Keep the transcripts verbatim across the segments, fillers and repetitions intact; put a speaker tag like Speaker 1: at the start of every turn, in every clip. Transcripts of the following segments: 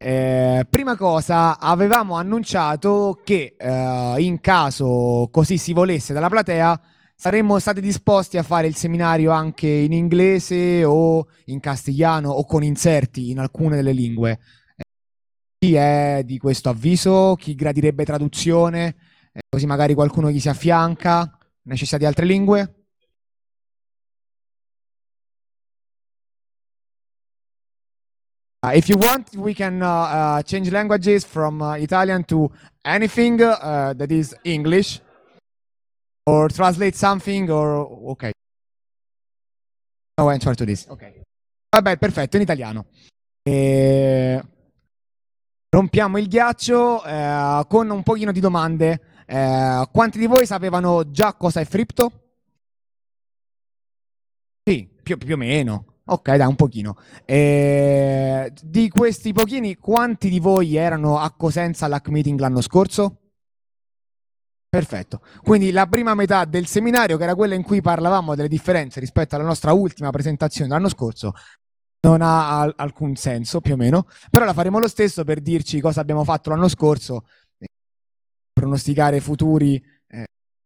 Speaker 1: Eh, prima cosa, avevamo annunciato che eh, in caso così si volesse dalla platea, saremmo stati disposti a fare il seminario anche in inglese o in castigliano o con inserti in alcune delle lingue. Eh, chi è di questo avviso? Chi gradirebbe traduzione? Eh, così magari qualcuno gli si affianca. Necessità di altre lingue? Uh, if you want, we can uh, uh, change languages from uh, Italian to anything uh, that is English, or translate something, or ok. No answer to this. Ok. Vabbè, perfetto, in italiano. E... Rompiamo il ghiaccio eh, con un pochino di domande. Eh, quanti di voi sapevano già cosa è Fripto? Sì, più, più o meno. Ok, dai, un pochino. Eh, di questi pochini, quanti di voi erano a Cosenza all'Hack Meeting l'anno scorso? Perfetto. Quindi la prima metà del seminario, che era quella in cui parlavamo delle differenze rispetto alla nostra ultima presentazione dell'anno scorso, non ha al- alcun senso, più o meno, però la faremo lo stesso per dirci cosa abbiamo fatto l'anno scorso, eh, pronosticare futuri. eh,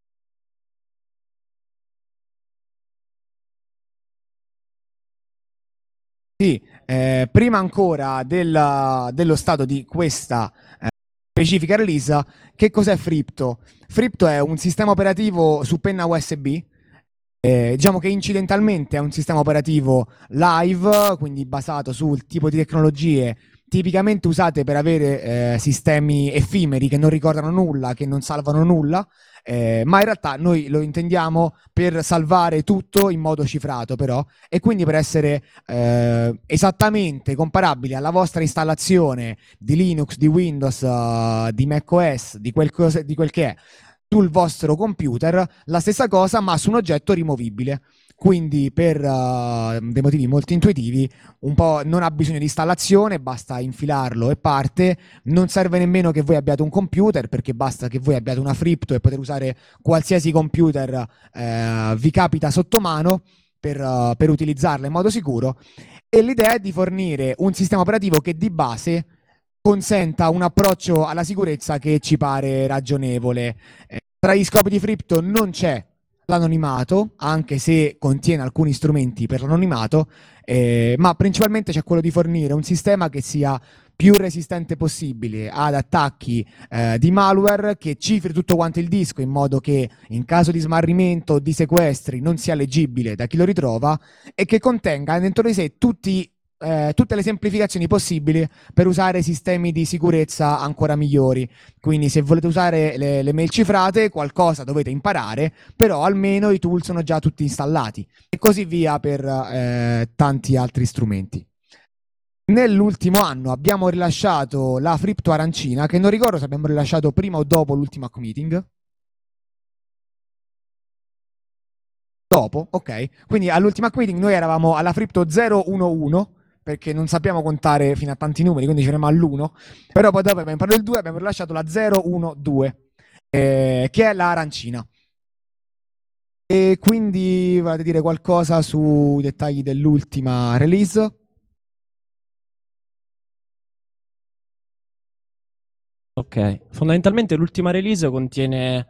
Speaker 1: Sì, eh, prima ancora del- dello stato di questa eh, specifica release, che cos'è Fripto? Fripto è un sistema operativo su penna U S B. Eh, diciamo che incidentalmente è un sistema operativo live, quindi basato sul tipo di tecnologie tipicamente usate per avere eh, sistemi effimeri che non ricordano nulla, che non salvano nulla, eh, ma in realtà noi lo intendiamo per salvare tutto in modo cifrato però, e quindi per essere eh, esattamente comparabili alla vostra installazione di Linux, di Windows, uh, di macOS, di quel, cosa, di quel che è sul vostro computer, la stessa cosa ma su un oggetto rimovibile. Quindi per uh, dei motivi molto intuitivi, un po' non ha bisogno di installazione, basta infilarlo e parte. Non serve nemmeno che voi abbiate un computer, perché basta che voi abbiate una Fripto e poter usare qualsiasi computer eh, vi capita sotto mano per, uh, per utilizzarla in modo sicuro. E l'idea è di fornire un sistema operativo che di base consenta un approccio alla sicurezza che ci pare ragionevole. Eh, tra gli scopi di Fripto non c'è l'anonimato, anche se contiene alcuni strumenti per l'anonimato, eh, ma principalmente c'è quello di fornire un sistema che sia più resistente possibile ad attacchi eh, di malware, che cifri tutto quanto il disco in modo che in caso di smarrimento o di sequestri non sia leggibile da chi lo ritrova, e che contenga dentro di sé tutti eh, tutte le semplificazioni possibili per usare sistemi di sicurezza ancora migliori. Quindi se volete usare le, le mail cifrate, qualcosa dovete imparare, però almeno i tool sono già tutti installati, e così via per eh, tanti altri strumenti. Nell'ultimo anno abbiamo rilasciato la Fripto arancina, che non ricordo se abbiamo rilasciato prima o dopo l'ultimo hack meeting. Dopo, ok. Quindi all'ultima hack meeting noi eravamo alla Fripto zero uno uno, perché non sappiamo contare fino a tanti numeri, quindi ci fermiamo all'uno. Però poi dopo abbiamo imparato il due, abbiamo rilasciato la zero uno due, eh, che è la arancina. E quindi volete dire qualcosa sui dettagli dell'ultima release?
Speaker 2: Ok, fondamentalmente l'ultima release contiene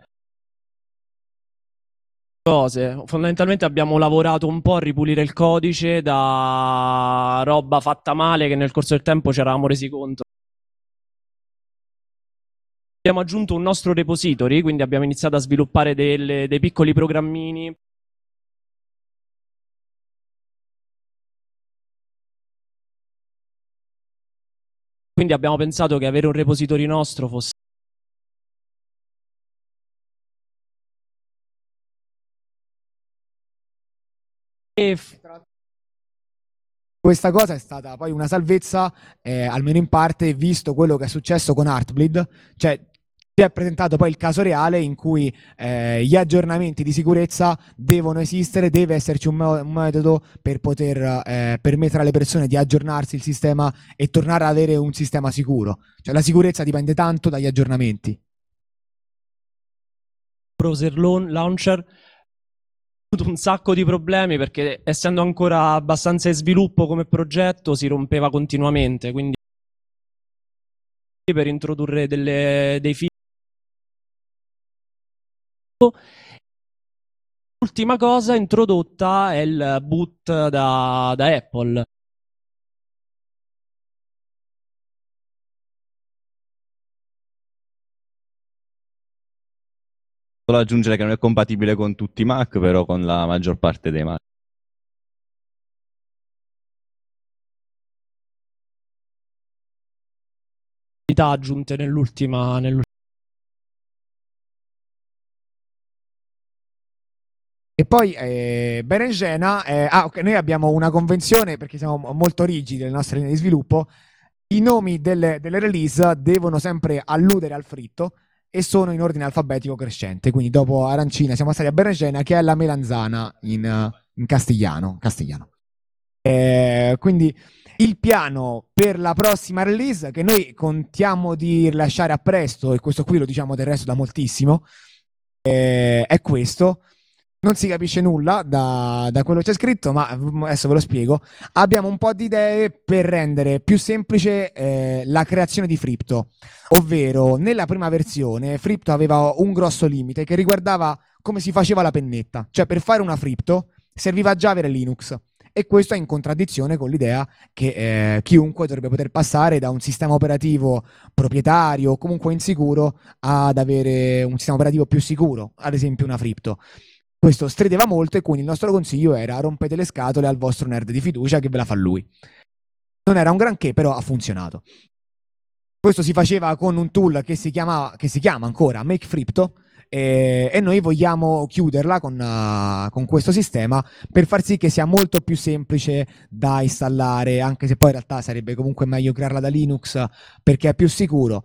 Speaker 2: cose. Fondamentalmente abbiamo lavorato un po' a ripulire il codice da roba fatta male che nel corso del tempo ci eravamo resi conto. Abbiamo aggiunto un nostro repository, quindi abbiamo iniziato a sviluppare delle, dei piccoli programmini. Quindi abbiamo pensato che avere un repository nostro fosse
Speaker 1: Questa cosa è stata poi una salvezza, eh, almeno in parte, visto quello che è successo con Heartbleed. Cioè, si è presentato poi il caso reale in cui eh, gli aggiornamenti di sicurezza devono esistere, deve esserci un, mo- un metodo per poter eh, permettere alle persone di aggiornarsi il sistema e tornare ad avere un sistema sicuro. Cioè, la sicurezza dipende tanto dagli aggiornamenti.
Speaker 2: browser launcher un sacco di problemi perché essendo ancora abbastanza in sviluppo come progetto si rompeva continuamente, quindi per introdurre delle, dei fili. L'ultima cosa introdotta è il boot da, da Apple.
Speaker 3: Solo aggiungere che non è compatibile con tutti i Mac, però con la maggior parte dei Mac.
Speaker 2: Aggiunte nell'ultima, nell'ultima.
Speaker 1: E poi eh, Berenjena, eh, ah, ok, noi abbiamo una convenzione perché siamo molto rigidi nelle nostre linee di sviluppo. I nomi delle, delle release devono sempre alludere al fritto e sono in ordine alfabetico crescente. Quindi dopo arancina siamo stati a Berenjena, che è la melanzana in, in castigliano. castigliano. Eh, quindi il piano per la prossima release, che noi contiamo di rilasciare a presto, e questo qui lo diciamo del resto da moltissimo, eh, è questo. Non si capisce nulla da, da quello che c'è scritto, ma adesso ve lo spiego. Abbiamo un po' di idee per rendere più semplice eh, la creazione di Fripto, ovvero nella prima versione Fripto aveva un grosso limite che riguardava come si faceva la pennetta, cioè per fare una Fripto serviva già avere Linux. E questo è in contraddizione con l'idea che eh, chiunque dovrebbe poter passare da un sistema operativo proprietario o comunque insicuro ad avere un sistema operativo più sicuro, ad esempio una Fripto. Questo strideva molto e quindi il nostro consiglio era: rompete le scatole al vostro nerd di fiducia che ve la fa lui. Non era un granché, però ha funzionato. Questo si faceva con un tool che si, chiama, che si chiama ancora MakeFripto, e, e noi vogliamo chiuderla con, uh, con questo sistema per far sì che sia molto più semplice da installare, anche se poi in realtà sarebbe comunque meglio crearla da Linux perché è più sicuro,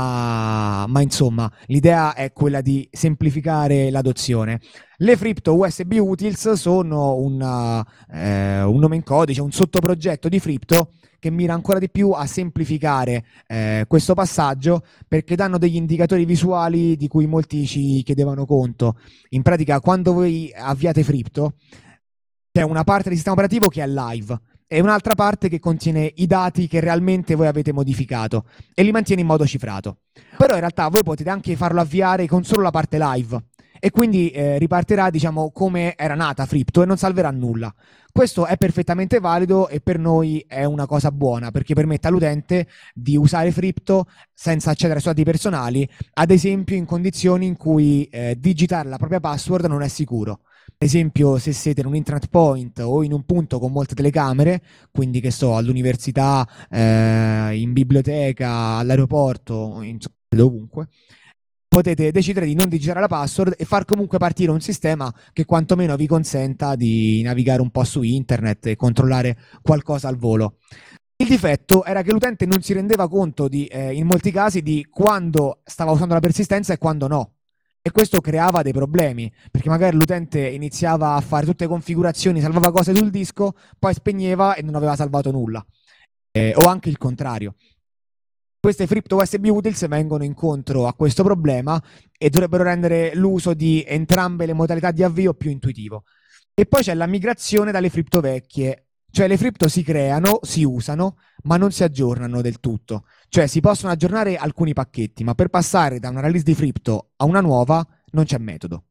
Speaker 1: ma, ma insomma l'idea è quella di semplificare l'adozione. Le Fripto U S B Utils sono una, eh, un nome in codice, un sottoprogetto di Fripto che mira ancora di più a semplificare eh, questo passaggio, perché danno degli indicatori visuali di cui molti ci chiedevano conto. In pratica, quando voi avviate Fripto, c'è una parte del sistema operativo che è live e un'altra parte che contiene i dati che realmente voi avete modificato e li mantiene in modo cifrato. Però in realtà voi potete anche farlo avviare con solo la parte live e quindi eh, ripartirà, diciamo, come era nata Fripto e non salverà nulla. Questo è perfettamente valido e per noi è una cosa buona perché permette all'utente di usare Fripto senza accedere ai suoi dati personali, ad esempio in condizioni in cui eh, digitare la propria password non è sicuro. Ad esempio, se siete in un internet point o in un punto con molte telecamere, quindi che so, all'università, eh, in biblioteca, all'aeroporto, insomma, ovunque, potete decidere di non digitare la password e far comunque partire un sistema che quantomeno vi consenta di navigare un po' su internet e controllare qualcosa al volo. Il difetto era che l'utente non si rendeva conto di, eh, in molti casi di quando stava usando la persistenza e quando no. E questo creava dei problemi, perché magari l'utente iniziava a fare tutte le configurazioni, salvava cose sul disco, poi spegneva e non aveva salvato nulla. Eh, o anche il contrario. Queste Fripto U S B Utils vengono incontro a questo problema e dovrebbero rendere l'uso di entrambe le modalità di avvio più intuitivo. E poi c'è la migrazione dalle Fripto vecchie, cioè le Fripto si creano, si usano, ma non si aggiornano del tutto. Cioè si possono aggiornare alcuni pacchetti, ma per passare da una release di Fripto a una nuova non c'è metodo.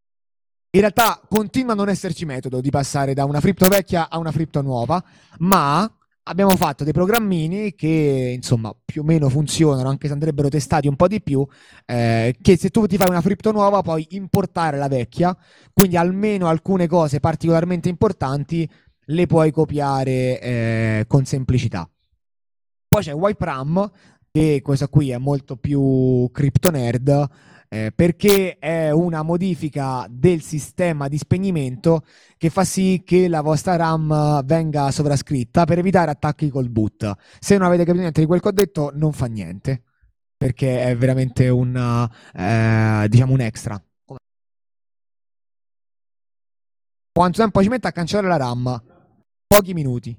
Speaker 1: In realtà continua a non esserci metodo di passare da una Fripto vecchia a una Fripto nuova, ma abbiamo fatto dei programmini che insomma più o meno funzionano, anche se andrebbero testati un po' di più, eh, che se tu ti fai una Fripto nuova puoi importare la vecchia, quindi almeno alcune cose particolarmente importanti le puoi copiare eh, con semplicità. Poi c'è WipeRAM, che questa qui è molto più cryptonerd, eh, perché è una modifica del sistema di spegnimento che fa sì che la vostra RAM venga sovrascritta per evitare attacchi col boot. Se non avete capito niente di quel che ho detto, non fa niente, perché è veramente un, eh, diciamo un extra. Quanto tempo ci mette a cancellare la RAM? Pochi minuti.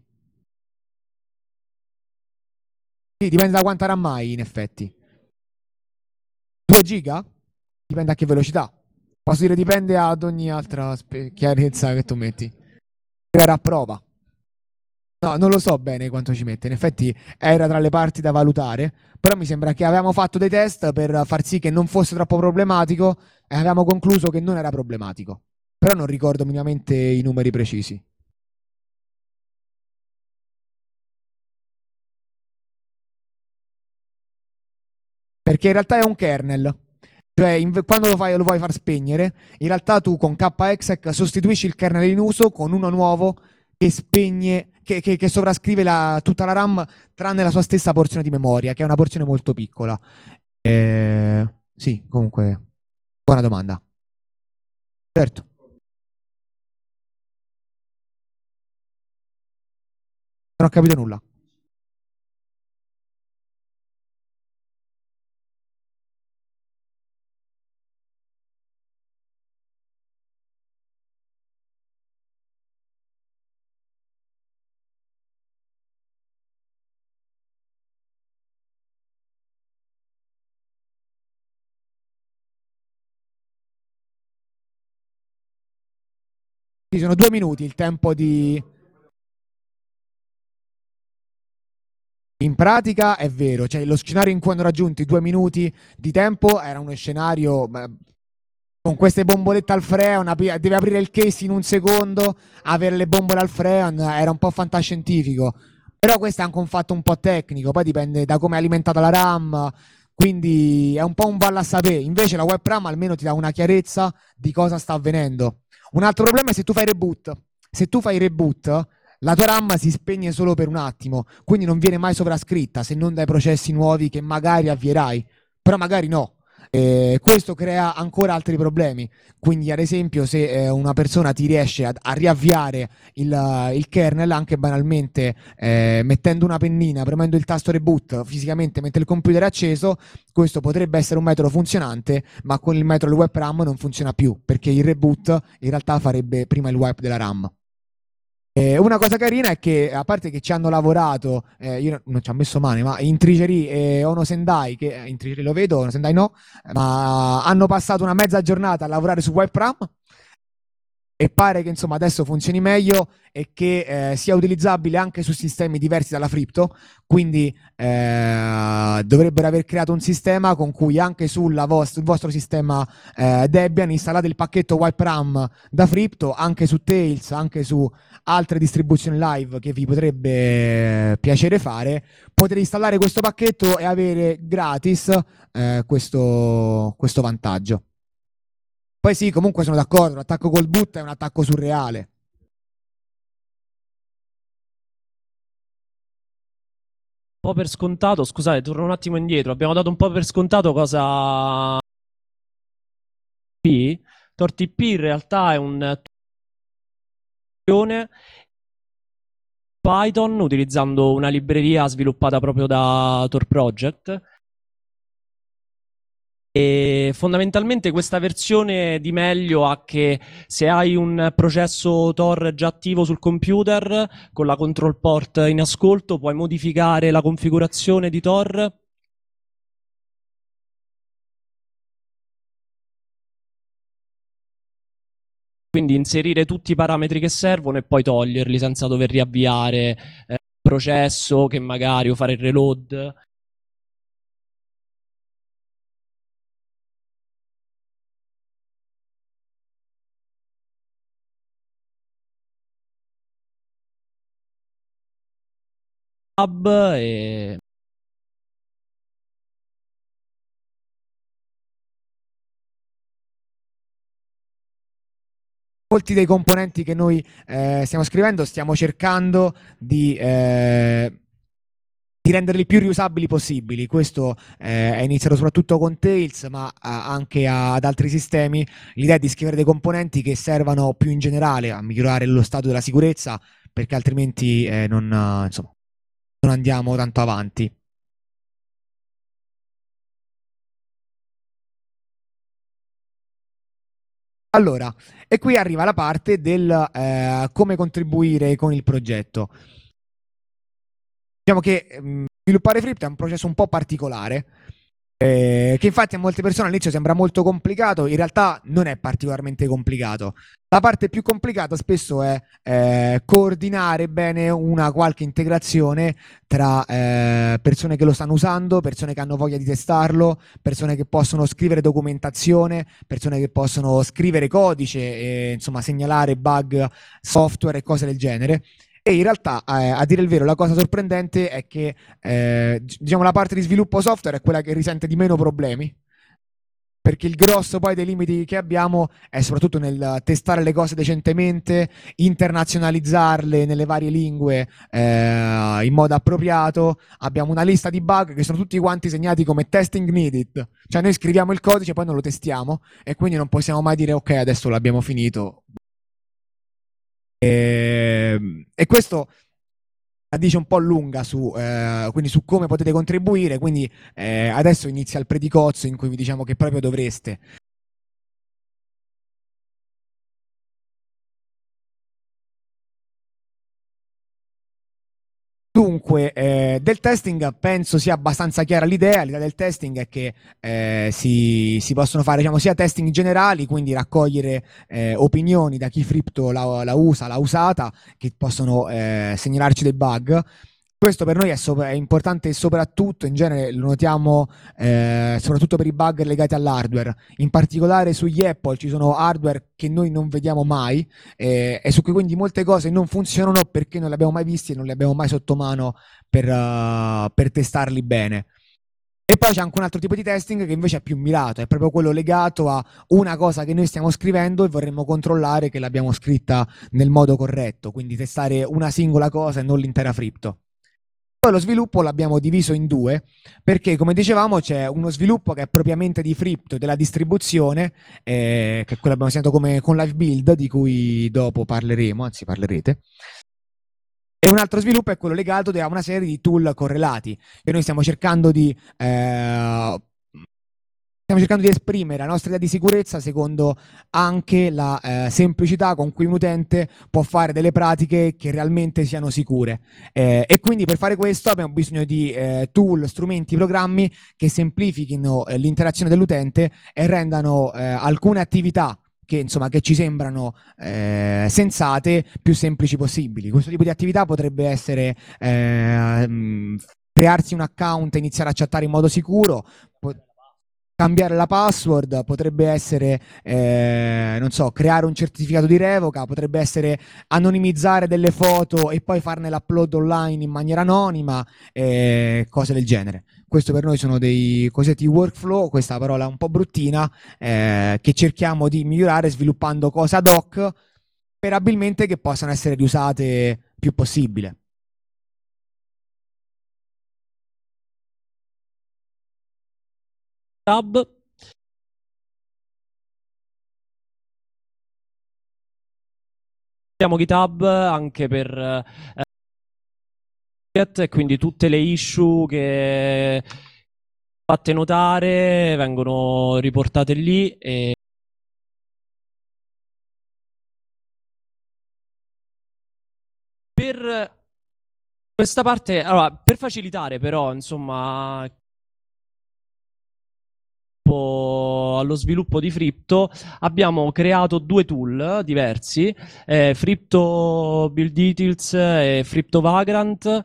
Speaker 1: Sì, dipende da quanta RAM hai, in effetti. due giga? Dipende a che velocità. Posso dire dipende ad ogni altra chiarezza che tu metti. Era a prova. No, non lo so bene quanto ci mette, in effetti era tra le parti da valutare, però mi sembra che avevamo fatto dei test per far sì che non fosse troppo problematico e avevamo concluso che non era problematico, però non ricordo minimamente i numeri precisi. Perché in realtà è un kernel, cioè in- quando lo, fai, lo vuoi far spegnere, in realtà tu con kexec sostituisci il kernel in uso con uno nuovo che spegne, che, che- che sovrascrive la- tutta la RAM tranne la sua stessa porzione di memoria, che è una porzione molto piccola. Eh, sì, comunque, buona domanda. Certo. Non ho capito nulla. Ci sono due minuti il tempo di... In pratica è vero, cioè lo scenario in cui hanno raggiunto i due minuti di tempo era uno scenario beh, con queste bombolette al freon, api- deve aprire il case in un secondo, avere le bombole al freon, era un po' fantascientifico. Però questo è anche un fatto un po' tecnico, poi dipende da come è alimentata la RAM, quindi è un po' un vallo a sapere. Invece la webcam almeno ti dà una chiarezza di cosa sta avvenendo. Un altro problema è se tu fai reboot. Se tu fai reboot, la tua RAM si spegne solo per un attimo, quindi non viene mai sovrascritta se non dai processi nuovi che magari avvierai, però magari no. Eh, questo crea ancora altri problemi. Quindi, ad esempio, se eh, una persona ti riesce a, a riavviare il, il kernel, anche banalmente eh, mettendo una pennina, premendo il tasto reboot, fisicamente mentre il computer è acceso, questo potrebbe essere un metodo funzionante, ma con il metodo web RAM non funziona più, perché il reboot in realtà farebbe prima il wipe della RAM. Eh, una cosa carina è che, a parte che ci hanno lavorato, eh, io non ci ho messo male, ma in Tricery e Ono Sendai, che in Tricery lo vedo, Ono Sendai no, ma hanno passato una mezza giornata a lavorare su WebRAM e pare che insomma adesso funzioni meglio e che eh, sia utilizzabile anche su sistemi diversi dalla Fripto, quindi eh, dovrebbero aver creato un sistema con cui anche sul vostro, vostro sistema eh, Debian installate il pacchetto WipeRAM da Fripto, anche su Tails, anche su altre distribuzioni live che vi potrebbe piacere fare, potete installare questo pacchetto e avere gratis eh, questo, questo vantaggio. Poi sì, comunque sono d'accordo, l'attacco col boot è un attacco surreale.
Speaker 2: Un po' per scontato, scusate, torno un attimo indietro. Abbiamo dato un po' per scontato cosa P. TorTP in realtà è un Python utilizzando una libreria sviluppata proprio da Tor Project. E fondamentalmente questa versione di meglio ha che se hai un processo Tor già attivo sul computer con la control port in ascolto puoi modificare la configurazione di Tor. Quindi inserire tutti i parametri che servono e poi toglierli senza dover riavviare eh, il processo che magari o fare il reload. Tab e
Speaker 1: Molti dei componenti che noi eh, stiamo scrivendo stiamo cercando di, eh, di renderli più riusabili possibili. Questo eh, è iniziato soprattutto con Tails, ma eh, anche a- ad altri sistemi. L'idea è di scrivere dei componenti che servano più in generale a migliorare lo stato della sicurezza, perché altrimenti eh, non, eh, insomma, non andiamo tanto avanti. Allora, e qui arriva la parte del eh, come contribuire con il progetto. Diciamo che mh, sviluppare Flip è un processo un po' particolare Eh, che infatti a molte persone all'inizio sembra molto complicato, in realtà non è particolarmente complicato. La parte più complicata spesso è eh, coordinare bene una qualche integrazione tra eh, persone che lo stanno usando, persone che hanno voglia di testarlo, persone che possono scrivere documentazione, persone che possono scrivere codice e insomma segnalare bug software e cose del genere. E in realtà, eh, a dire il vero, la cosa sorprendente è che eh, diciamo, la parte di sviluppo software è quella che risente di meno problemi, perché il grosso poi dei limiti che abbiamo è soprattutto nel testare le cose decentemente, internazionalizzarle nelle varie lingue eh, in modo appropriato. Abbiamo una lista di bug che sono tutti quanti segnati come testing needed, cioè noi scriviamo il codice e poi non lo testiamo e quindi non possiamo mai dire ok, adesso l'abbiamo finito. E, e questo la dice un po' lunga su, eh, quindi su come potete contribuire, quindi eh, adesso inizia il predicozzo in cui vi diciamo che proprio dovreste. Dunque, eh, del testing penso sia abbastanza chiara l'idea. L'idea del testing è che eh, si, si possono fare diciamo, sia testing generali, quindi raccogliere eh, opinioni da chi Fripto la, la usa, l'ha usata, che possono eh, segnalarci dei bug. Questo per noi è, sopra- è importante soprattutto, in genere lo notiamo eh, soprattutto per i bug legati all'hardware. In particolare sugli Apple ci sono hardware che noi non vediamo mai eh, e su cui quindi molte cose non funzionano perché non le abbiamo mai visti e non le abbiamo mai sotto mano per, uh, per testarli bene. E poi c'è anche un altro tipo di testing che invece è più mirato, è proprio quello legato a una cosa che noi stiamo scrivendo e vorremmo controllare che l'abbiamo scritta nel modo corretto, quindi testare una singola cosa e non l'intera Fripto. Poi lo sviluppo l'abbiamo diviso in due, perché come dicevamo c'è uno sviluppo che è propriamente di Fripto, della distribuzione, eh, che è quello abbiamo sentito come con Live Build, di cui dopo parleremo, anzi parlerete. E un altro sviluppo è quello legato a una serie di tool correlati, che noi stiamo cercando di... Eh, Stiamo cercando di esprimere la nostra idea di sicurezza secondo anche la eh, semplicità con cui un utente può fare delle pratiche che realmente siano sicure. Eh, e quindi per fare questo abbiamo bisogno di eh, tool, strumenti, programmi che semplifichino eh, l'interazione dell'utente e rendano eh, alcune attività che, insomma, che ci sembrano eh, sensate più semplici possibili. Questo tipo di attività potrebbe essere eh, crearsi un account e iniziare a chattare in modo sicuro, cambiare la password, potrebbe essere, eh, non so, creare un certificato di revoca, potrebbe essere anonimizzare delle foto e poi farne l'upload online in maniera anonima, eh, cose del genere. Questo per noi sono dei cosiddetti workflow, questa parola è un po' bruttina, eh, che cerchiamo di migliorare sviluppando cose ad hoc, sperabilmente che possano essere riusate più possibile.
Speaker 2: Tab. Abbiamo GitHub anche per eh, e quindi tutte le issue che fatte notare vengono riportate lì e per questa parte, allora, per facilitare però, insomma, allo sviluppo di Fripto abbiamo creato due tool diversi, eh, Fripto Build Details e Fripto Vagrant.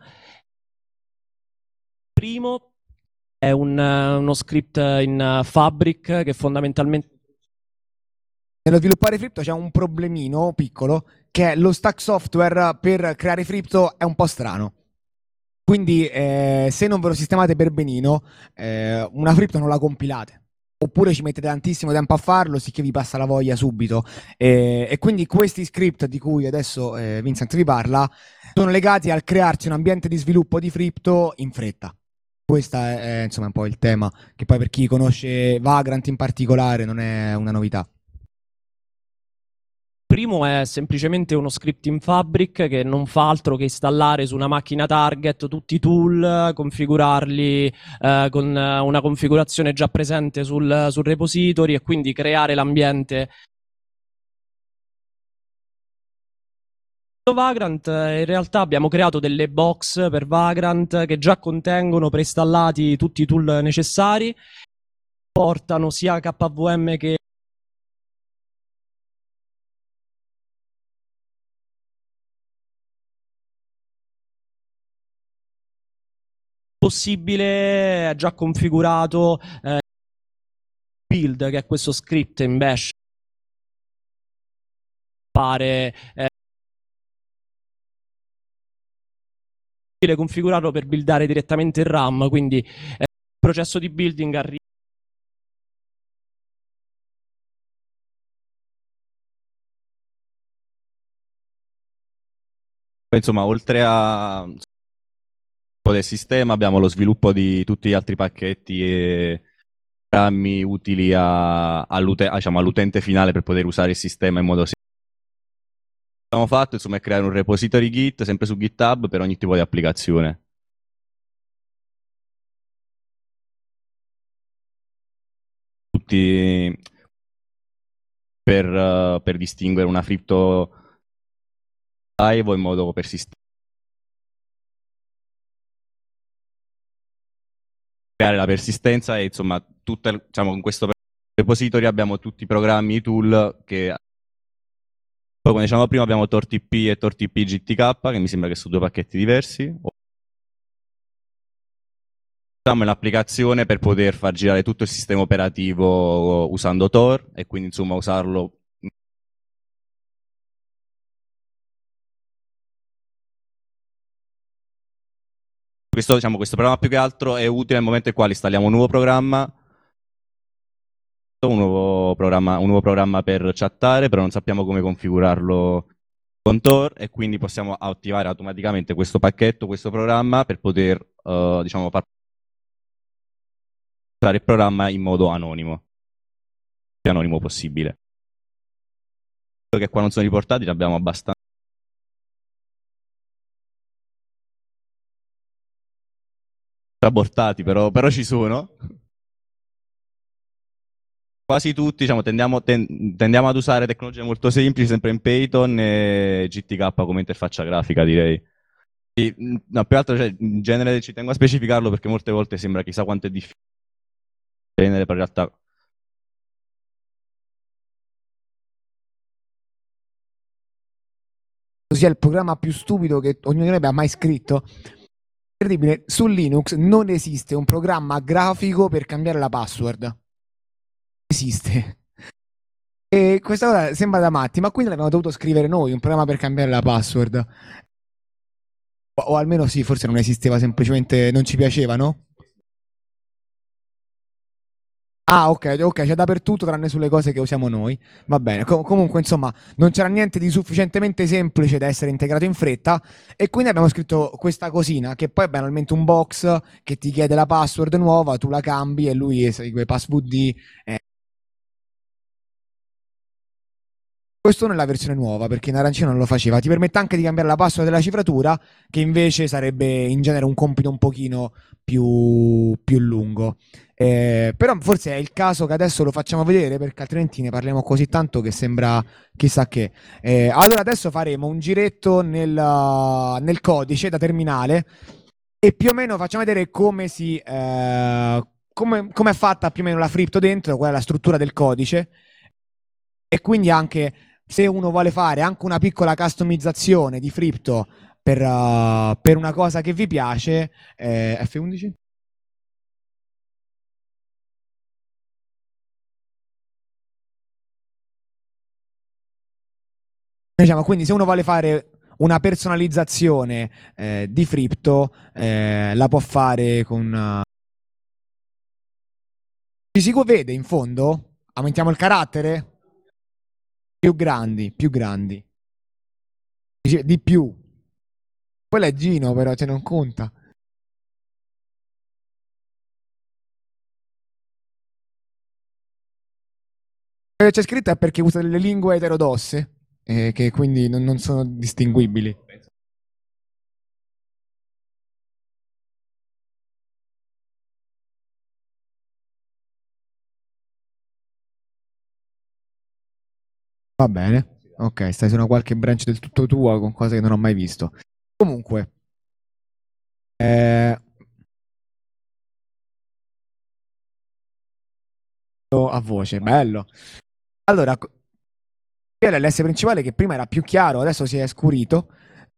Speaker 2: Primo è un, uno script in Fabric che fondamentalmente
Speaker 1: nello sviluppare Fripto c'è un problemino piccolo che è lo stack software per creare Fripto è un po' strano. Quindi eh, se non ve lo sistemate per benino, eh, una Fripto non la compilate. Oppure ci mettete tantissimo tempo a farlo, sicché vi passa la voglia subito. E, e quindi questi script di cui adesso eh, Vincent vi parla sono legati al crearsi un ambiente di sviluppo di Fripto in fretta. Questo è, è insomma un po' il tema, che poi per chi conosce Vagrant in particolare non è una novità.
Speaker 2: Primo è semplicemente uno script in Fabric che non fa altro che installare su una macchina target tutti i tool, configurarli eh, con una configurazione già presente sul, sul repository e quindi creare l'ambiente. Vagrant, in realtà abbiamo creato delle box per Vagrant che già contengono preinstallati tutti i tool necessari portano sia K V M che possibile, è già configurato eh, build, che è questo script in bash, pare eh, configurarlo per buildare direttamente il RAM, quindi eh, il processo di building arriva.
Speaker 3: Insomma, oltre a del sistema abbiamo lo sviluppo di tutti gli altri pacchetti e programmi utili a- all'ute- diciamo, all'utente finale per poter usare il sistema in modo semplice. Quello che abbiamo fatto insomma, è creare un repository Git sempre su GitHub per ogni tipo di applicazione. Tutti per, uh, per distinguere una cripto live o in modo persistente. Creare la persistenza e insomma, tutta, diciamo, con questo repository abbiamo tutti i programmi, i tool che poi come dicevamo prima abbiamo TorTP e TorTP G T K che mi sembra che sono due pacchetti diversi. Usiamo l'applicazione per poter far girare tutto il sistema operativo usando Tor e quindi insomma usarlo. Questo, diciamo, questo programma più che altro è utile nel momento in cui installiamo un nuovo programma, un nuovo programma, un nuovo programma per chattare, però non sappiamo come configurarlo con Tor e quindi possiamo attivare automaticamente questo pacchetto, questo programma per poter uh, diciamo, far usare il programma in modo anonimo, più anonimo possibile. Che qua non sono riportati, ne abbiamo abbastanza. Abortati, però, però ci sono. Quasi tutti, diciamo, tendiamo, ten, tendiamo ad usare tecnologie molto semplici, sempre in Python e G T K come interfaccia grafica, direi. E, no, più che altro, cioè, in genere ci tengo a specificarlo perché molte volte sembra chissà quanto è difficile, però in realtà
Speaker 1: sia il programma più stupido che ognuno di noi abbia mai scritto. Incredibile, su Linux non esiste un programma grafico per cambiare la password. Non esiste. E questa cosa sembra da matti, ma quindi l'abbiamo dovuto scrivere noi, un programma per cambiare la password. O, o almeno sì, forse non esisteva, semplicemente non ci piaceva, no? Ah, ok, ok, c'è dappertutto tranne sulle cose che usiamo noi. Va bene. Com- comunque, insomma, non c'era niente di sufficientemente semplice da essere integrato in fretta. E quindi abbiamo scritto questa cosina, che poi è banalmente un box che ti chiede la password nuova, tu la cambi e lui esegue passwd. eh. Questo nella versione nuova, perché in arancino non lo faceva. Ti permette anche di cambiare la password della cifratura, che invece sarebbe in genere un compito un pochino più, più lungo. Eh, però forse è il caso che adesso lo facciamo vedere, perché altrimenti ne parliamo così tanto che sembra chissà che. Eh, allora adesso faremo un giretto nel, nel codice da terminale e più o meno facciamo vedere come si... Eh, come, come è fatta più o meno la Fripto dentro, qual è la struttura del codice e quindi anche se uno vuole fare anche una piccola customizzazione di Fripto per, uh, per una cosa che vi piace, eh, F undici? Diciamo, quindi se uno vuole fare una personalizzazione eh, di Fripto, eh, la può fare con... Uh... Ci si vede in fondo? Aumentiamo il carattere? Più grandi, più grandi. Di più. Quello è Gino però, cioè non conta. Quello che c'è scritto è perché usa delle lingue eterodosse, eh, che quindi non, non sono distinguibili. Va bene. Ok, stai su una qualche branch del tutto tua con cose che non ho mai visto. Comunque, eh, a voce, bello. Allora, co- l'L S principale che prima era più chiaro, adesso si è scurito.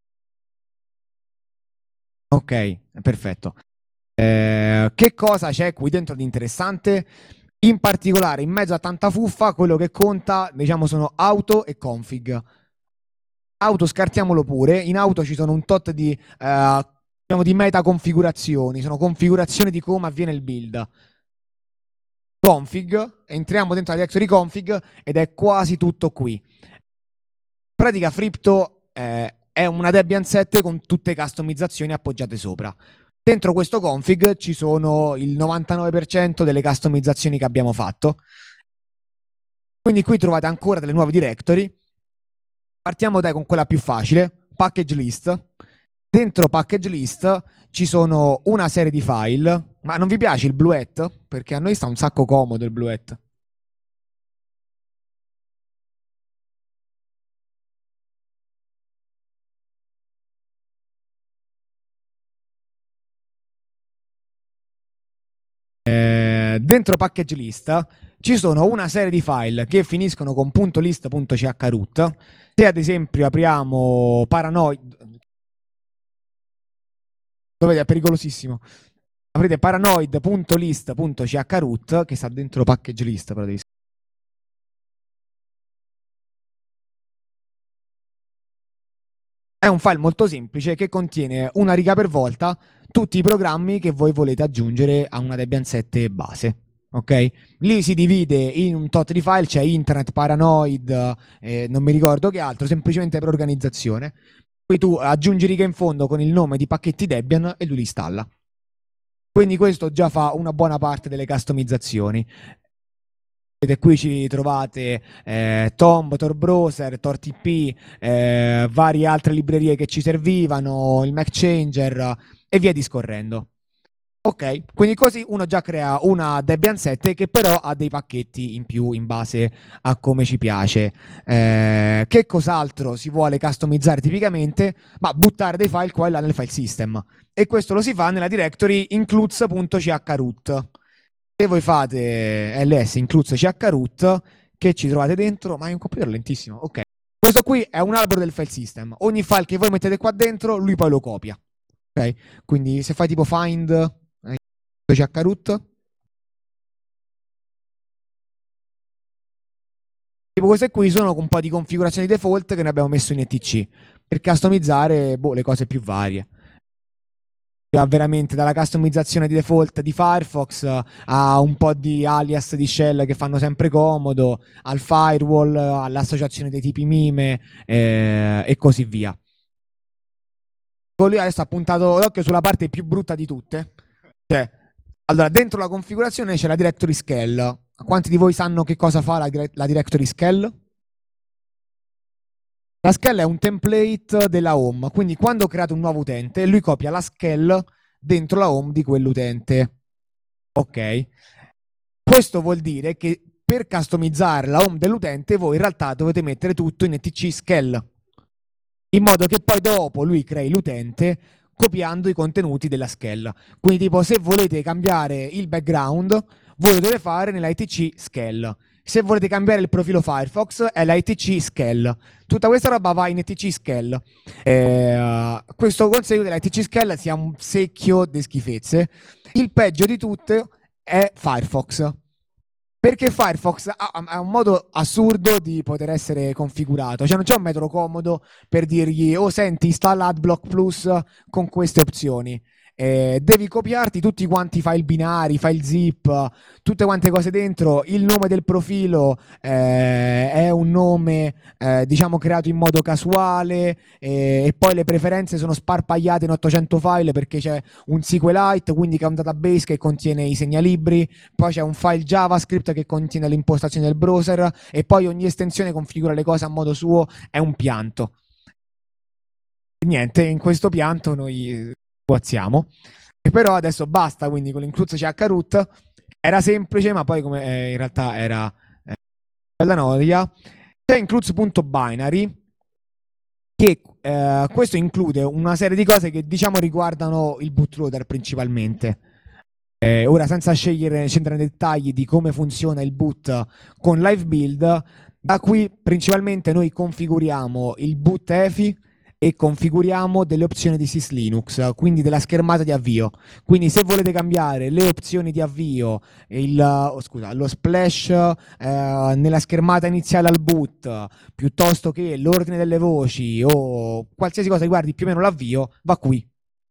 Speaker 1: Ok, perfetto. Eh, che cosa c'è qui dentro di interessante? In particolare, in mezzo a tanta fuffa, quello che conta, diciamo, sono auto e config. Auto scartiamolo pure, in auto ci sono un tot di, eh, diciamo, di meta configurazioni, sono configurazioni di come avviene il build. Config, entriamo dentro la directory config ed è quasi tutto qui. In pratica Fripto eh, è una Debian sette con tutte customizzazioni appoggiate sopra. Dentro questo config ci sono il novantanove per cento delle customizzazioni che abbiamo fatto. Quindi qui trovate ancora delle nuove directory. Partiamo dai con quella più facile, package list. Dentro package list ci sono una serie di file, ma non vi piace il Bluet? Perché a noi sta un sacco comodo il Bluet. Eh, dentro package list ci sono una serie di file che finiscono con .list.chroot. Se ad esempio apriamo Paranoid, dovete, è pericolosissimo. Aprite paranoid.list.chroot che sta dentro package list, però devi... È un file molto semplice che contiene una riga per volta tutti i programmi che voi volete aggiungere a una Debian sette base. Ok? Lì si divide in un tot di file, c'è Internet, Paranoid, eh, non mi ricordo che altro, semplicemente per organizzazione. Poi tu aggiungi riga in fondo con il nome di pacchetti Debian e lui li installa. Quindi questo già fa una buona parte delle customizzazioni. E qui ci trovate eh, Tomb, Tor Browser, Tor T P, eh, varie altre librerie che ci servivano, il MacChanger e via discorrendo. Ok, quindi così uno già crea una Debian sette che però ha dei pacchetti in più in base a come ci piace. Eh, che cos'altro si vuole customizzare tipicamente? Ma buttare dei file qua e là nel file system. E questo lo si fa nella directory includes.chroot. Se voi fate ls includes.chroot, che ci trovate dentro, ma è un computer lentissimo, ok. Questo qui è un albero del file system. Ogni file che voi mettete qua dentro, lui poi lo copia. Ok? Quindi se fai tipo find eh, chroot, tipo queste qui sono un po' di configurazioni default che noi abbiamo messo in E T C per customizzare boh, le cose più varie. Va veramente dalla customizzazione di default di Firefox a un po' di alias di shell che fanno sempre comodo, al firewall, all'associazione dei tipi mime eh, e così via. Lui adesso ha puntato l'occhio sulla parte più brutta di tutte. Cioè, allora, dentro la configurazione c'è la directory scale. Quanti di voi sanno che cosa fa la, la directory scale? La scale è un template della home, quindi quando create un nuovo utente, lui copia la scale dentro la home di quell'utente. Ok? Questo vuol dire che per customizzare la home dell'utente voi in realtà dovete mettere tutto in E T C scale, in modo che poi dopo lui crei l'utente copiando i contenuti della scale. Quindi tipo se volete cambiare il background, voi lo dovete fare nella E T C scale. Se volete cambiare il profilo Firefox è la E T C scale. Tutta questa roba va in E T C scale. Eh, questo consegue che la E T C scale sia un secchio di schifezze. Il peggio di tutte è Firefox. Perché Firefox ha, ha un modo assurdo di poter essere configurato, cioè non c'è un metodo comodo per dirgli oh senti installa AdBlock Plus con queste opzioni. Eh, devi copiarti tutti quanti i file binari, file zip, tutte quante cose dentro. Il nome del profilo eh, è un nome eh, diciamo creato in modo casuale eh, e poi le preferenze sono sparpagliate in ottocento file perché c'è un SQLite, quindi che è un database che contiene i segnalibri, poi c'è un file JavaScript che contiene le impostazioni del browser e poi ogni estensione configura le cose a modo suo, è un pianto. E niente, in questo pianto noi sguazziamo. E però adesso basta, quindi con l'incluso chroot era semplice, ma poi come eh, in realtà era eh, bella noia. C'è includes.binary che eh, questo include una serie di cose che diciamo riguardano il bootloader principalmente. Eh, ora, senza scegliere, scendere nei dettagli di come funziona il boot con Live Build, da qui principalmente noi configuriamo il boot E F I e configuriamo delle opzioni di SysLinux, quindi della schermata di avvio. Quindi se volete cambiare le opzioni di avvio, il, oh, scusa, lo splash eh, nella schermata iniziale al boot, piuttosto che l'ordine delle voci o qualsiasi cosa riguardi più o meno l'avvio, va qui.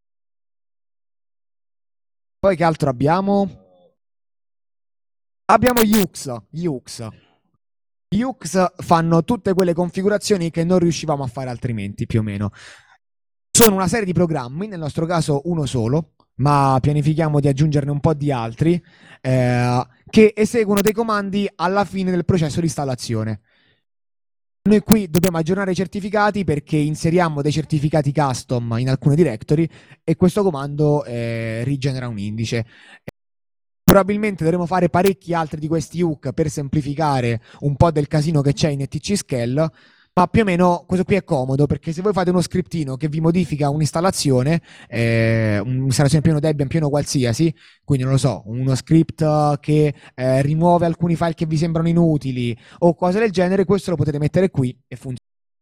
Speaker 1: Poi che altro abbiamo? Abbiamo Yux, Yux. Yux fanno tutte quelle configurazioni che non riuscivamo a fare altrimenti, più o meno. Sono una serie di programmi, nel nostro caso uno solo, ma pianifichiamo di aggiungerne un po' di altri, eh, che eseguono dei comandi alla fine del processo di installazione. Noi qui dobbiamo aggiornare i certificati perché inseriamo dei certificati custom in alcune directory e questo comando eh, rigenera un indice. Probabilmente dovremo fare parecchi altri di questi hook per semplificare un po' del casino che c'è in etcscale, ma più o meno questo qui è comodo perché se voi fate uno scriptino che vi modifica un'installazione, eh, un'installazione pieno Debian, pieno qualsiasi, quindi non lo so, uno script che eh, rimuove alcuni file che vi sembrano inutili o cose del genere, questo lo potete mettere qui e funziona.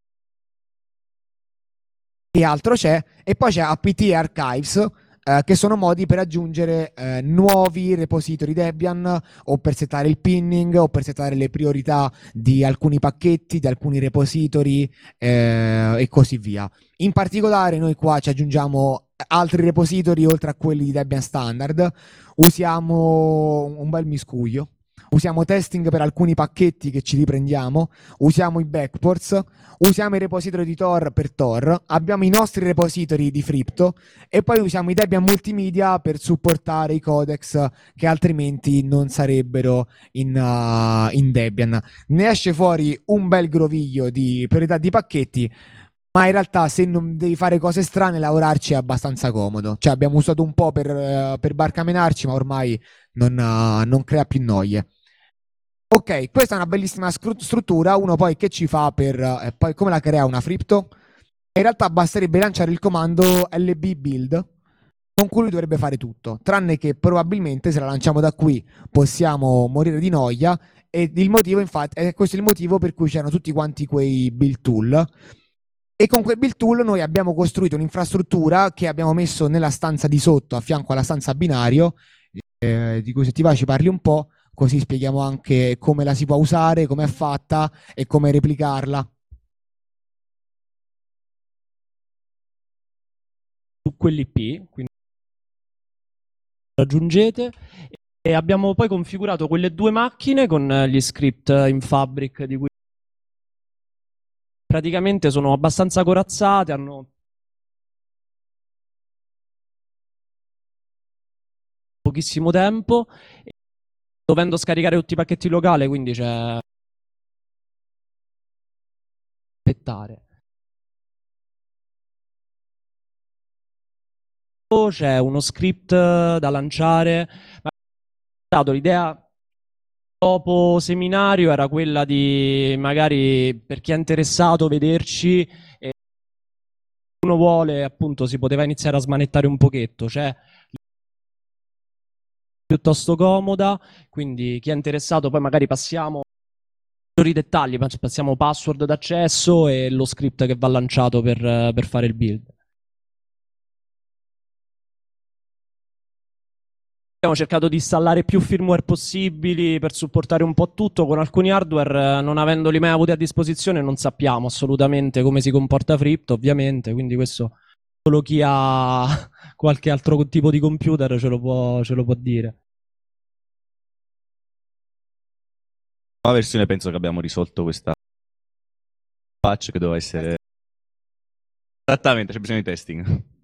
Speaker 1: E altro c'è, e poi c'è apt e archives, eh, che sono modi per aggiungere eh, nuovi repository Debian o per settare il pinning o per settare le priorità di alcuni pacchetti, di alcuni repository eh, e così via. In particolare noi qua ci aggiungiamo altri repository oltre a quelli di Debian standard, usiamo un bel miscuglio. Usiamo testing per alcuni pacchetti che ci riprendiamo, usiamo i backports, usiamo i repository di Tor per Tor, abbiamo i nostri repository di Fripto e poi usiamo i Debian multimedia per supportare i codex che altrimenti non sarebbero in, uh, in Debian. Ne esce fuori un bel groviglio di priorità di pacchetti, ma in realtà se non devi fare cose strane lavorarci è abbastanza comodo. Cioè abbiamo usato un po' per, uh, per barcamenarci, ma ormai non, uh, non crea più noie. Ok, questa è una bellissima struttura. Uno poi che ci fa per eh, poi come la crea una Fripto? In realtà basterebbe lanciare il comando lb build con cui lui dovrebbe fare tutto, tranne che probabilmente se la lanciamo da qui possiamo morire di noia e il motivo infatti è questo il motivo per cui c'erano tutti quanti quei build tool e con quei build tool noi abbiamo costruito un'infrastruttura che abbiamo messo nella stanza di sotto a fianco alla stanza binario eh, di cui se ti va ci parli un po'. Così spieghiamo anche come la si può usare, come è fatta e come replicarla.
Speaker 2: Su quell'I P, quindi raggiungete, e abbiamo poi configurato quelle due macchine con gli script in Fabric di cui praticamente sono abbastanza corazzate, hanno pochissimo tempo, dovendo scaricare tutti i pacchetti locali, quindi c'è aspettare. C'è uno script da lanciare. L'idea dopo seminario era quella di magari per chi è interessato vederci e uno vuole appunto si poteva iniziare a smanettare un pochetto, cioè piuttosto comoda, quindi chi è interessato poi magari passiamo i dettagli, passiamo password d'accesso e lo script che va lanciato per, per fare il build. Abbiamo cercato di installare più firmware possibili per supportare un po' tutto. Con alcuni hardware, non avendoli mai avuti a disposizione, non sappiamo assolutamente come si comporta Fripto, ovviamente, quindi questo solo chi ha qualche altro tipo di computer ce lo può, ce lo può dire.
Speaker 3: La versione penso che abbiamo risolto questa patch che doveva essere... Esattamente, c'è bisogno di testing.